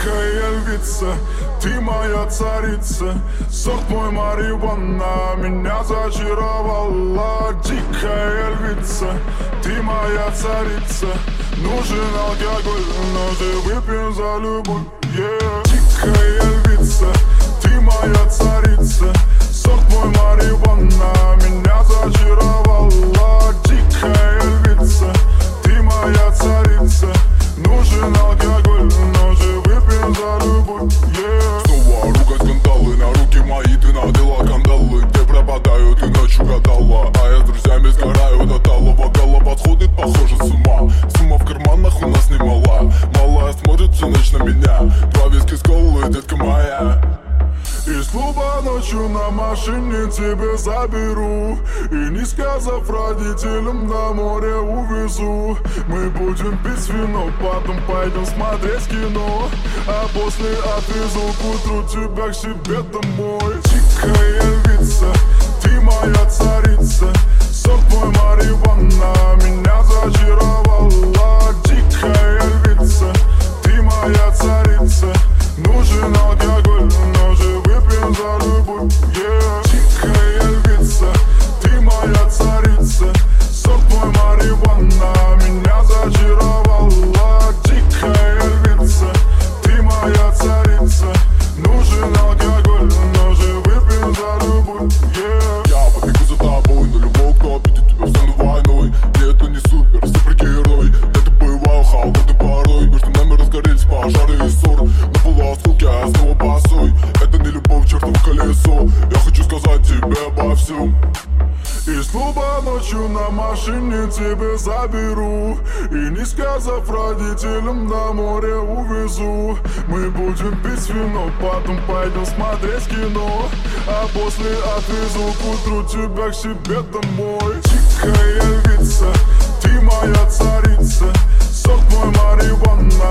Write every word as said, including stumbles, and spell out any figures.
Дикая львица, ты моя царица, сорт мой марихуана меня зачаровала. Дикая львица, ты моя царица, нужен алкоголь, но же выпьем за любовь, yeah. Дикая львица, ты моя царица, сорт мой марихуана меня зачаровала. Дикая львица, ты моя царица, нужен алкоголь, но же выпьем за любовь, yeah. Снова ругать скандалы, на руки мои ты надела кандалы. Где пропадаю, ты ночью гадала, а я с друзьями сгораю до талого. Голова сходит, похоже, с ума. Сумма в карманах у нас немала. Малая смотрит всю ночь на меня. Два виски с колой, детка моя. Из клуба ночью на машине тебя заберу, и не сказав родителям, на море увезу. Мы будем пить вино, потом пойдем смотреть кино, а после отвезу к утру тебя к себе домой. Дикая львица, ты моя царица, сорт мой марихуана меня зачаровала. Дикая львица, ты моя царица, нужен алкоголь, но же выпьем за любовь, yeah. Дикая львица, ты моя царица, сорт мой марихуана меня зачаровала. Дикая львица, ты моя царица, нужен алкоголь, но же выпьем за любовь, yeah. Я побегу за тобой, но любой, кто обидит тебя, стану войной. Мне это не супер, супергерой, это боевая холодный порой. Между нами разгорелись пожары и ссоры, на полуосколке я снова босой. Это не любовь, чертово колесо, я хочу сказать тебе обо всем. Из клуба ночью на машине тебя заберу, и не сказав родителям, на море увезу. Мы будем пить вино, потом пойдем смотреть кино, а после отвезу к утру тебя к себе домой. Дикая львица, ты моя царица, сорт мой марихуана